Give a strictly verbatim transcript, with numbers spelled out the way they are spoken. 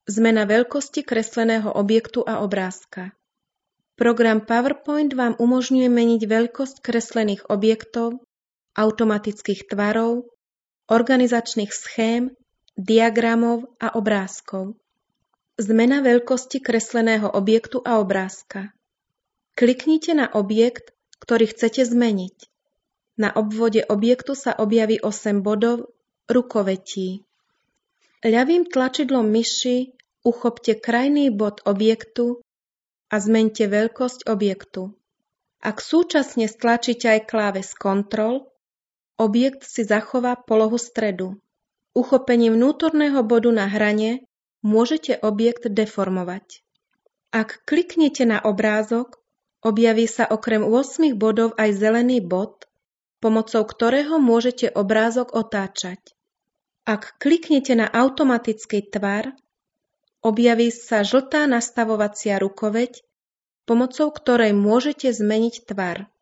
Zmena veľkosti kresleného objektu a obrázka. Program PowerPoint vám umožňuje meniť veľkosť kreslených objektov, automatických tvarov, organizačných schém, diagramov a obrázkov. Zmena veľkosti kresleného objektu a obrázka. Kliknite na objekt, ktorý chcete zmeniť. Na obvode objektu sa objaví osem bodov rukovetí. Ľavým tlačidlom myši uchopte krajný bod objektu a zmeňte veľkosť objektu. Ak súčasne stlačíte aj kláves Ctrl, objekt si zachová polohu stredu. Uchopením vnútorného bodu na hrane môžete objekt deformovať. Ak kliknete na obrázok, objaví sa okrem ôsmich bodov aj zelený bod, pomocou ktorého môžete obrázok otáčať. Ak kliknete na automatický tvar, objaví sa žltá nastavovacia rukoveť, pomocou ktorej môžete zmeniť tvar.